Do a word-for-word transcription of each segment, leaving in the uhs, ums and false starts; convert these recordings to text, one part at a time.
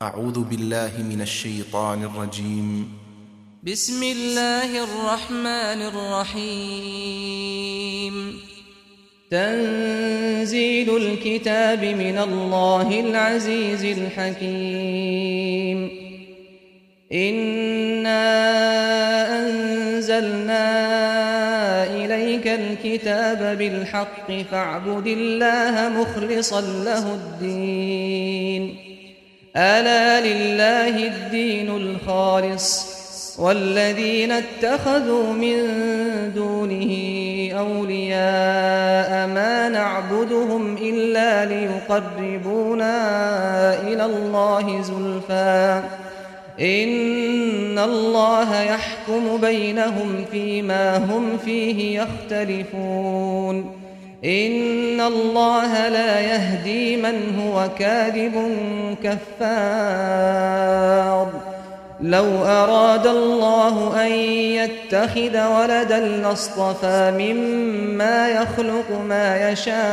أعوذ بالله من الشيطان الرجيم. بسم الله الرحمن الرحيم. تنزيل الكتاب من الله العزيز الحكيم. إنا أنزلنا إليك الكتاب بالحق فاعبد الله مخلصا له الدين. ألا لله الدين الخالص والذين اتخذوا من دونه أولياء ما نعبدهم إلا ليقربونا إلى الله زلفى إن الله يحكم بينهم فيما هم فيه يختلفون. إن الله لا يهدي من هو كاذب كفار. لو أراد الله أن يتخذ ولدا لاصطفى مما يخلق ما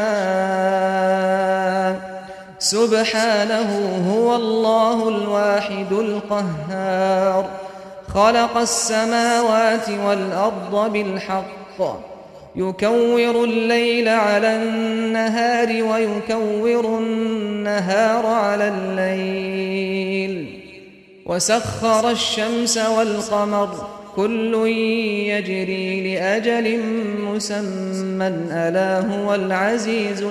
يشاء سبحانه هو الله الواحد القهار. خلق السماوات والأرض بالحق يكور الليل على النهار ويكور النهار على الليل وسخر الشمس والقمر كل يجري لأجل مسمى ألا هو العزيز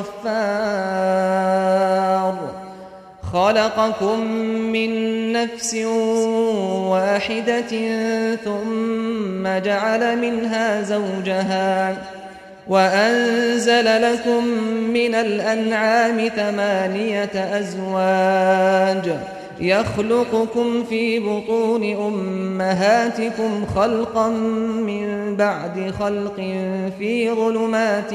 الغفار. خلقكم من نفس واحدة ثم جعل منها زوجها وأنزل لكم من الأنعام ثمانية أزواج يخلقكم في بطون أمهاتكم خلقا من بعد خلق في ظلمات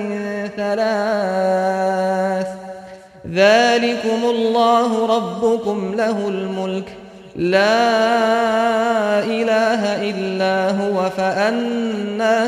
ثلاث ذلكم الله ربكم له الملك لا إله إلا هو فأنى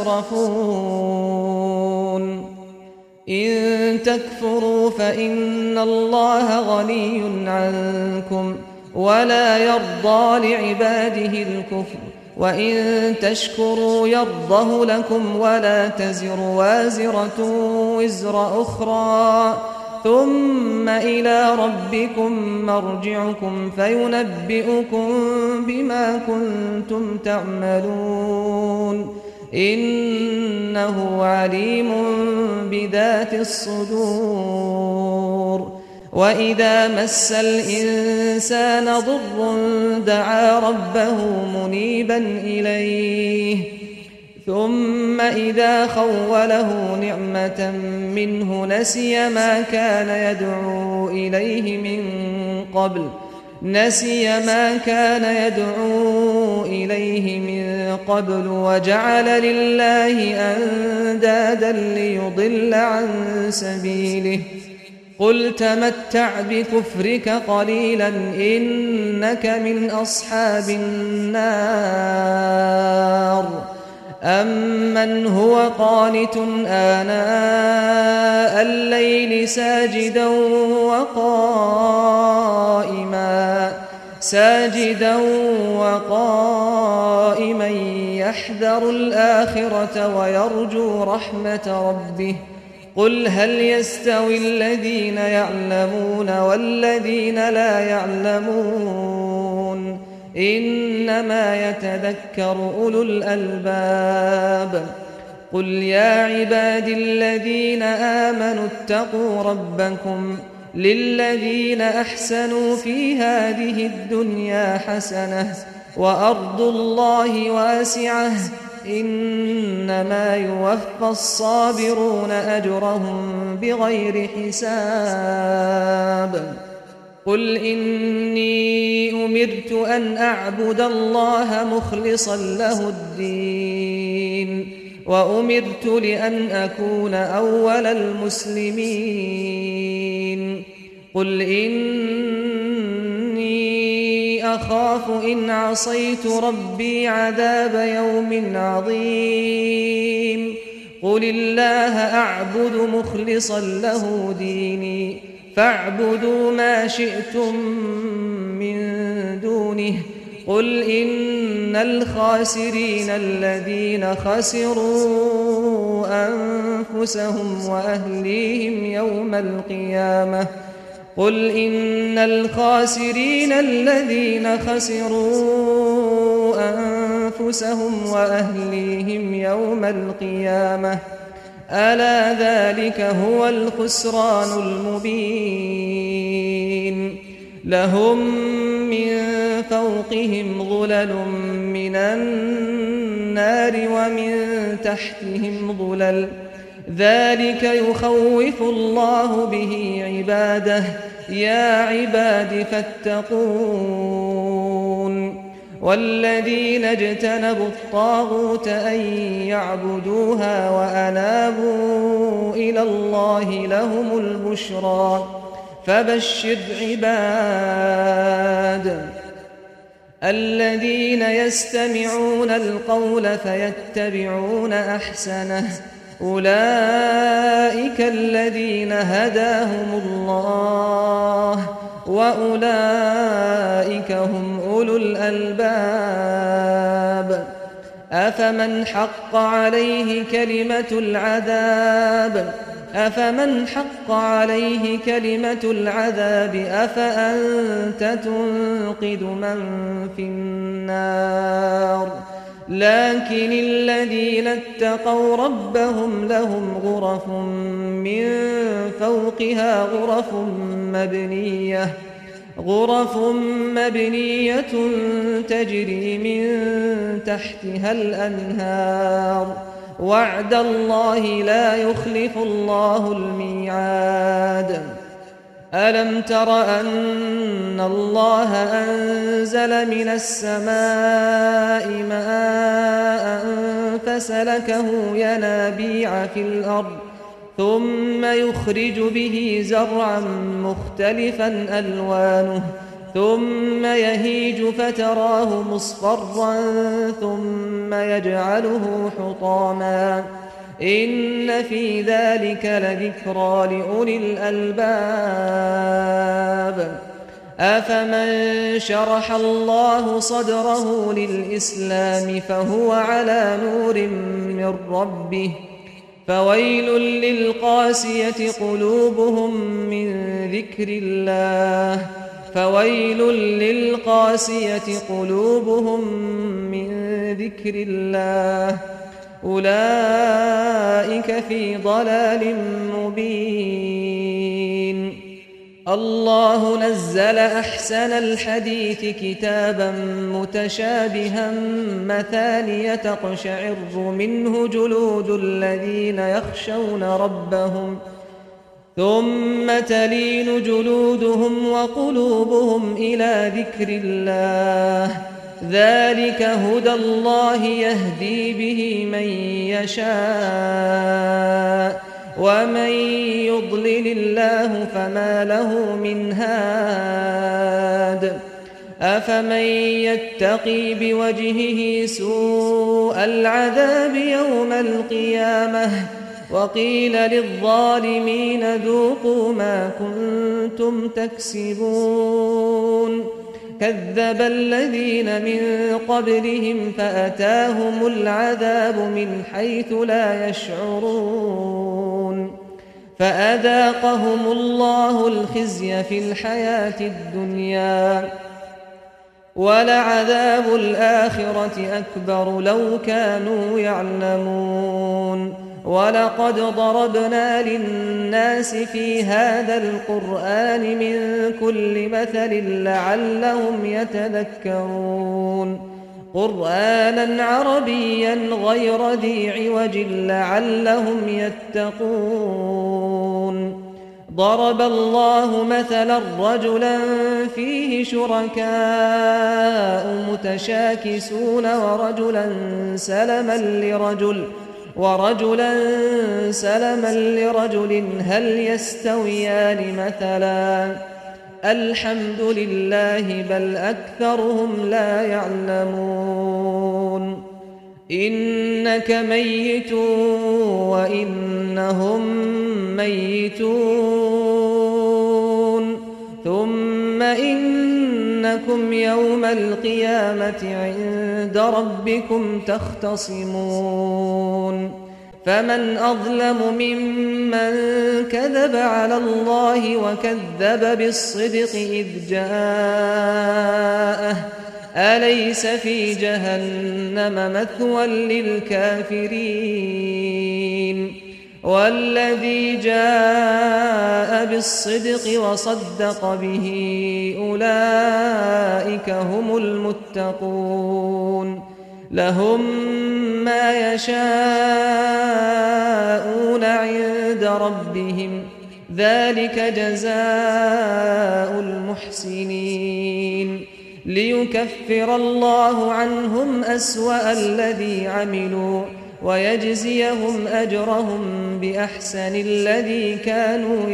تصرفون. إن تكفروا فإن الله غني عنكم ولا يرضى لعباده الكفر وإن تشكروا يرضه لكم ولا تزر وازرة وزر أخرى ثم إلى ربكم مرجعكم فينبئكم بما كنتم تعملون إنه عليم بذات الصدور. وإذا مس الإنسان ضر دعا ربه منيبا إليه ثم إذا خوله نعمة منه نسي ما كان يدعو إليه من قبل نسي ما كان يدعو إليه من قبل وجعل لله أندادا ليضل عن سبيله. قل تمتع بكفرك قليلا إنك من أصحاب النار. أمن هو قانت آناء الليل ساجدا وقائما ساجدا وقائما يحذر الآخرة ويرجو رحمة ربه. قل هل يستوي الذين يعلمون والذين لا يعلمون إنما يتذكر أولو الألباب. قل يا عباد الذين آمنوا اتقوا ربكم للذين أحسنوا في هذه الدنيا حسنة وأرض الله واسعة إنما يوفى الصابرون أجرهم بغير حساب. قل إني أمرت أن أعبد الله مخلصا له الدين وأمرت لأن أكون أول المسلمين. قل إني أخاف إن عصيت ربي عذاب يوم عظيم. قل الله أعبد مخلصا له ديني فاعبدوا ما شئتم دونه قل إن الخاسرين الذين خسروا أنفسهم وأهليهم يوم القيامة قل إن الخاسرين الذين خسروا أنفسهم وأهليهم يوم القيامة ألا ذلك هو الخسران المبين لهم من فوقهم ظلل من النار ومن تحتهم ظلل ذلك يخوف الله به عباده يا عباد فاتقون والذين اجتنبوا الطاغوت أن يعبدوها وأنابوا إلى الله لهم البشرى فبشر عباد الذين يستمعون القول فيتبعون أحسنه أولئك الذين هداهم الله وأولئك هم أولو الألباب أفمن حق عليه كلمة العذاب أفمن حق عليه كلمة العذاب أفأنت تنقذ من في النار لكن الذين اتقوا ربهم لهم غرف من فوقها غرف مبنية غرف مبنية تجري من تحتها الأنهار وعد الله لا يخلف الله الميعاد ألم تر أن الله أنزل من السماء ماء فسلكه ينابيع في الأرض ثم يخرج به زرعا مختلفا ألوانه ثم يهيج فتراه مصفرا ثم يجعله حطاما إن في ذلك لذكرى لأولي الألباب أفمن شرح الله صدره للإسلام فهو على نور من ربه فويل للقاسية قلوبهم من ذكر الله فويل للقاسية قلوبهم من ذكر الله أولئك في ضلال مبين الله نزل أحسن الحديث كتابا متشابها مثانية تقشعر منه جلود الذين يخشون ربهم ثم تلين جلودهم وقلوبهم إلى ذكر الله ذلك هدى الله يهدي به من يشاء ومن يضلل الله فما له من هاد أفمن يتقي بوجهه سوء العذاب يوم القيامة وقيل للظالمين ذوقوا ما كنتم تكسبون كذب الذين من قبلهم فأتاهم العذاب من حيث لا يشعرون فأذاقهم الله الخزي في الحياة الدنيا ولعذاب الآخرة أكبر لو كانوا يعلمون ولقد ضربنا للناس في هذا القرآن من كل مثل لعلهم يتذكرون قرآنا عربيا غير ذي عوج لعلهم يتقون ضرب الله مثلا رجلا فيه شركاء متشاكسون ورجلا سلما لرجل ورجلا سلما لرجل هل يستويان مثلا الحمد لله بل أكثرهم لا يعلمون إنك ميت وإنهم ميتون ثم إنكم إنكم يوم القيامة عند ربكم تختصمون فمن أظلم ممن كذب على الله وكذب بالصدق إذ جاءه أليس في جهنم مثوى للكافرين والذي جاء بالصدق وصدق به أولئك هم المتقون لهم ما يشاءون عند ربهم ذلك جزاء المحسنين ليكفر الله عنهم أسوأ الذي عملوا ويجزيهم أجرهم بأحسن الذي كانوا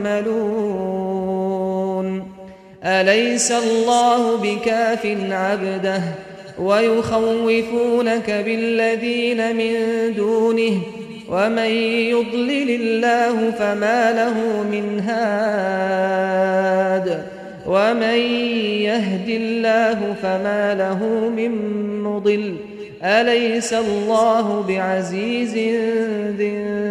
يعملون أليس الله بكاف عبده ويخوفونك بالذين من دونه ومن يضلل الله فما له من هاد ومن يهد الله فما له من مضل أليس الله بعزيز ذي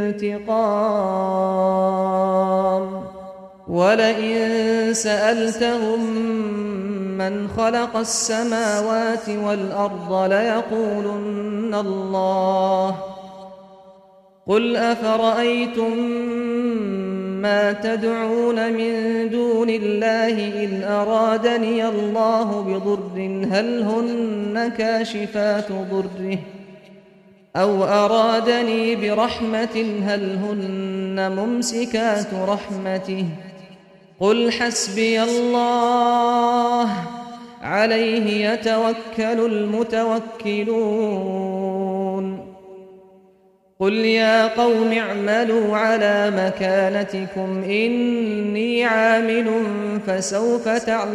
انتقام ولئن سألتهم من خلق السماوات والأرض ليقولن الله قل أفرأيتم ما تدعون من دون الله إن أرادني الله بضر هل هن كاشفات ضره أو أرادني برحمة هل هن ممسكات رحمته قل حسبي الله عليه يتوكل المتوكلون قل يا قوم اعملوا على مكانتكم إني عامل فسوف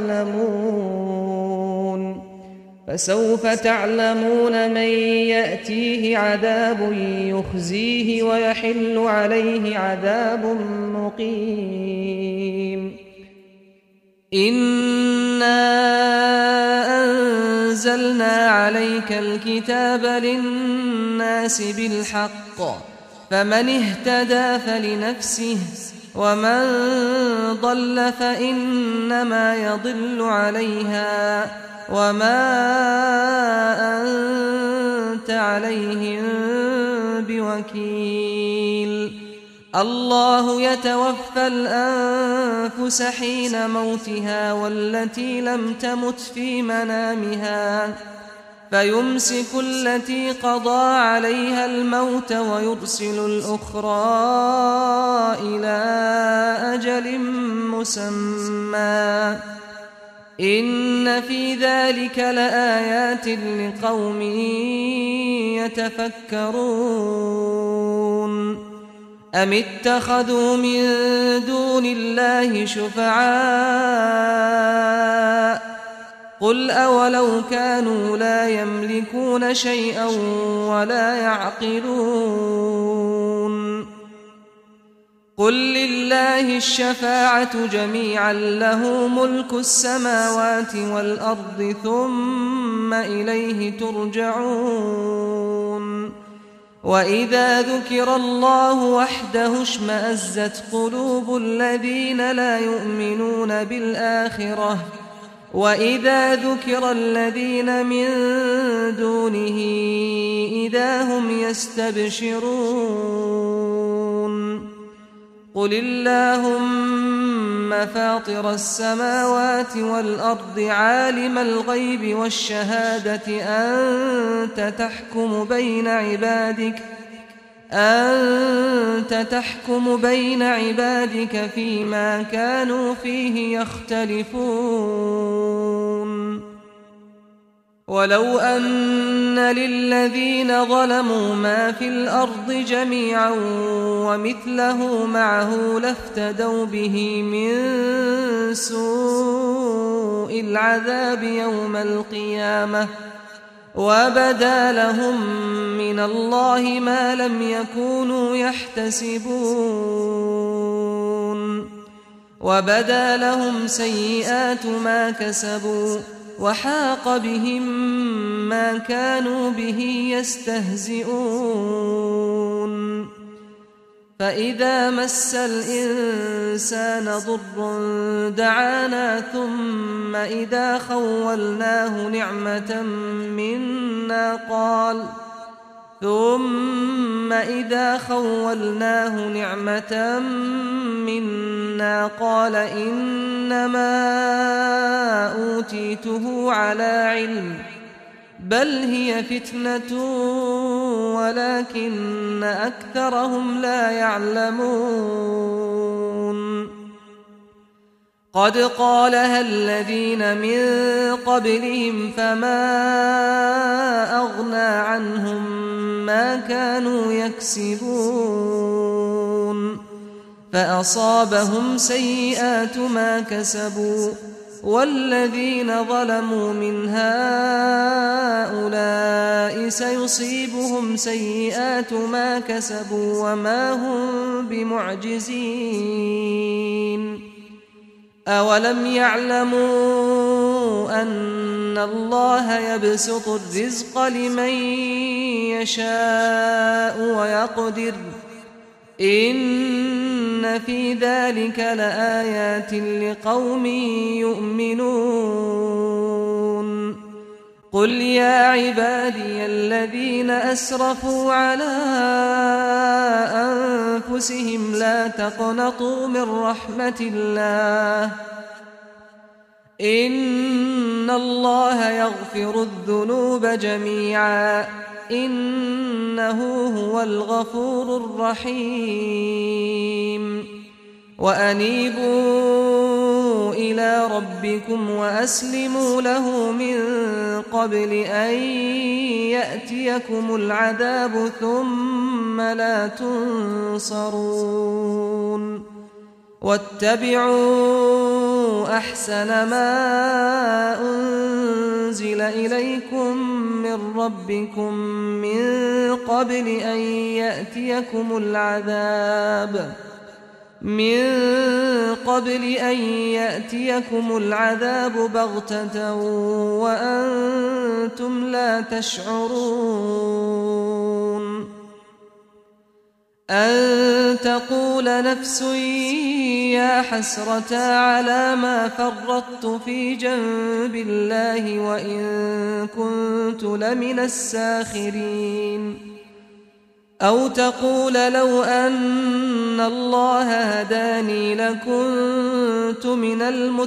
تعلمون فسوف تعلمون من يأتيه عذاب يخزيه ويحل عليه عذاب مقيم إنا أنزلنا عليك الكتاب للناس بالحق فمن اهتدى فلنفسه ومن ضل فإنما يضل عليها وما أنت عليهم بوكيل الله يتوفى الأنفس حين موتها والتي لم تمت في منامها فيمسك التي قضى عليها الموت ويرسل الأخرى إلى أجل مسمى إن في ذلك لآيات لقوم يتفكرون أم اتخذوا من دون الله شفعاء قل أولو كانوا لا يملكون شيئا ولا يعقلون قل لله الشفاعة جميعا له ملك السماوات والأرض ثم إليه ترجعون وإذا ذكر الله وحده اشمأزت قلوب الذين لا يؤمنون بالآخرة وإذا ذكر الذين من دونه إذا هم يستبشرون قل اللهم فاطر السماوات والأرض عالم الغيب والشهادة أنت تحكم بين عبادك أنت تحكم بين عبادك فيما كانوا فيه يختلفون ولو أن للذين ظلموا ما في الأرض جميعا ومثله معه لافتدوا به من سوء العذاب يوم القيامة وبدا لهم من الله ما لم يكونوا يحتسبون وبدا لهم سيئات ما كسبوا وحاق بهم ما كانوا به يستهزئون فإذا مس الإنسان ضر دعانا ثم إذا خولناه نعمة منا قال ثم إذا خولناه نعمة منا قال إنما أوتيته على علم بل هي فتنة ولكن أكثرهم لا يعلمون قد قالها الذين من قبلهم فما أغنى عنهم ما كانوا يكسبون فأصابهم سيئات ما كسبوا والذين ظلموا من هؤلاء سيصيبهم سيئات ما كسبوا وما هم بمعجزين أولم يعلموا أن الله يبسط الرزق لمن يشاء ويقدر إن في ذلك لآيات لقوم يؤمنون قل يا عبادي الذين أسرفوا على أنفسهم لا تقنطوا من رحمة الله إن الله يغفر الذنوب جميعا إنه هو الغفور الرحيم وأنيبوا إلى ربكم وأسلموا له من قبل أن يأتيكم العذاب ثم لا تنصرون واتبعوا أحسن ما أنزل إليكم من ربكم من قبل أن يأتيكم العذاب من قبل أن يأتيكم العذاب بغتة وأنتم لا تشعرون أن تقول نفس يا حسرة على ما فرطت في جنب الله وإن كنت لمن الساخرين أو تقول لو أن الله هداني لكنت من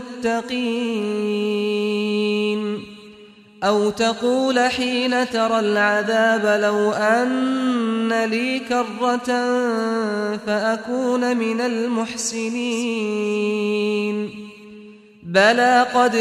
المتقين أو تقول حين ترى العذاب لو أن لي كرة فأكون من المحسنين بلى قد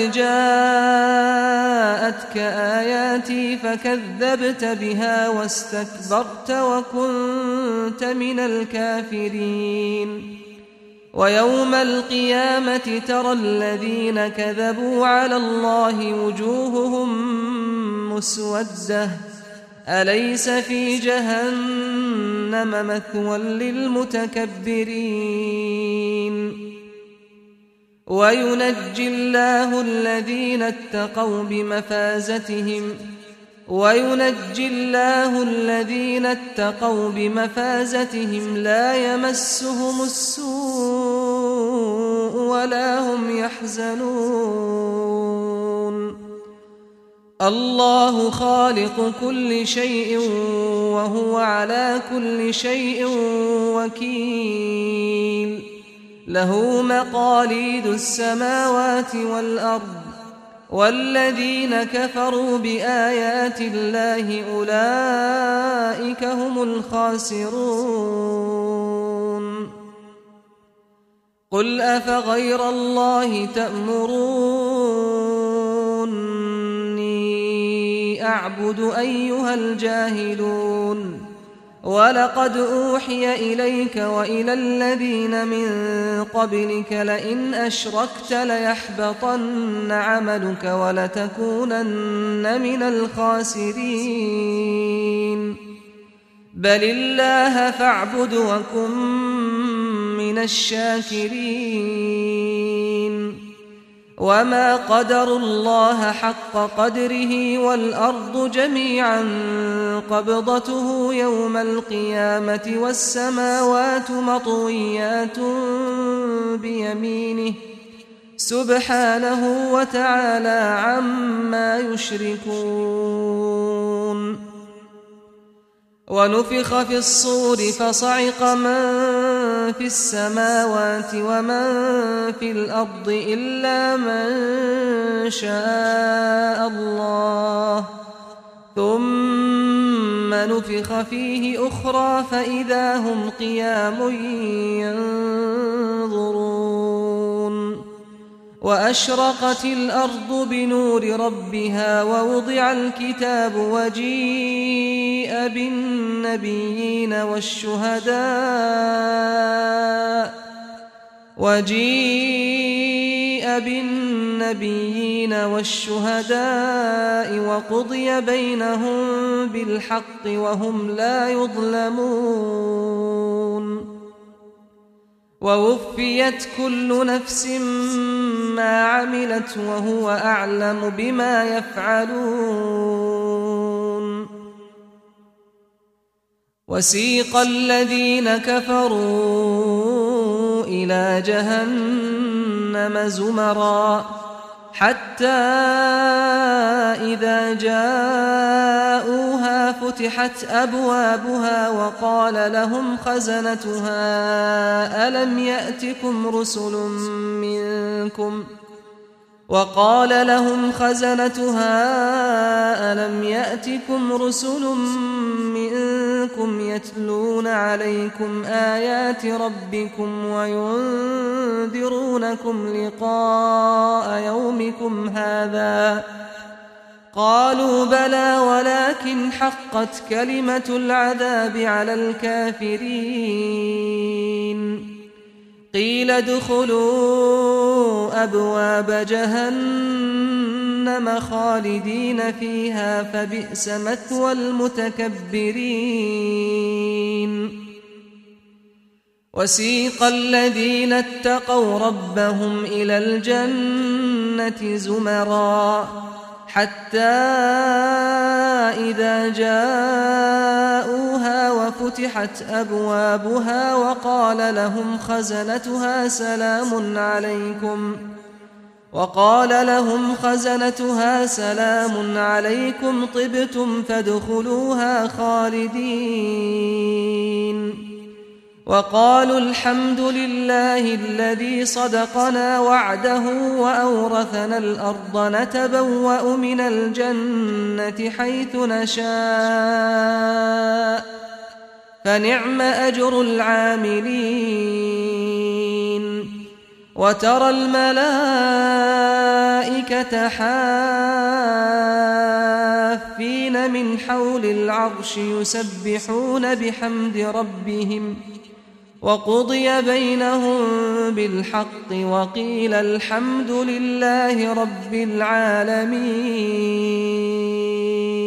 جاءتك آياتي فكذبت بها واستكبرت وكنت من الكافرين ويوم القيامة ترى الذين كذبوا على الله وجوههم مسودة أليس في جهنم مثوى للمتكبرين وينجي الله الذين اتقوا بمفازتهم وينجي الله الذين اتقوا بمفازتهم لا يمسهم السوء ولا هم يحزنون الله خالق كل شيء وهو على كل شيء وكيل له مقاليد السماوات والأرض والذين كفروا بآيات الله أولئك هم الخاسرون قل أفغير الله تأمروني أعبد أيها الجاهلون ولقد أوحي إليك وإلى الذين من قبلك لئن أشركت ليحبطن عملك ولتكونن من الخاسرين بل الله فاعبد وكن من الشاكرين وما قدروا الله حق قدره والأرض جميعا قبضته يوم القيامة والسماوات مطويات بيمينه سبحانه وتعالى عما يشركون. ونفخ في الصور فصعق من في السماوات ومن في الأرض إلا من شاء الله ثم نفخ فيه أخرى فإذا هم قيام ينظرون. وأشرقت الأرض بنور ربها ووضع الكتاب وجيء بالنبيين والشهداء وجيء بالنبيين والشهداء وقضي بينهم بالحق وهم لا يظلمون. ووفيت كل نفس ما عملت وهو أعلم بما يفعلون. وسيق الذين كفروا إلى جهنم زمرا حتى إذا جاءوها فتحت أبوابها وقال لهم خزنتها ألم يأتكم رسل منكم وقال لهم خزنتها ألم يأتكم رسل منكم يتلون عليكم آيات ربكم وينذرونكم لقاء يومكم هذا قالوا بلى ولكن حقت كلمة العذاب على الكافرين. قيل ادخلوا أبواب جهنم خالدين فيها فبئس مثوى المتكبرين. وسيق الذين اتقوا ربهم إلى الجنة زمرا حتى إذا جاءوها وفتحت أبوابها وقال لهم خزنتها سلام عليكم وقال لهم خزنتها سلام عليكم طبتم فادخلوها خالدين. وقالوا الحمد لله الذي صدقنا وعده وأورثنا الأرض نتبوأ من الجنة حيث نشاء فنعم أجر العاملين. وترى الملائكة حافين من حول العرش يسبحون بحمد ربهم وقضي بينهم بالحق وقيل الحمد لله رب العالمين.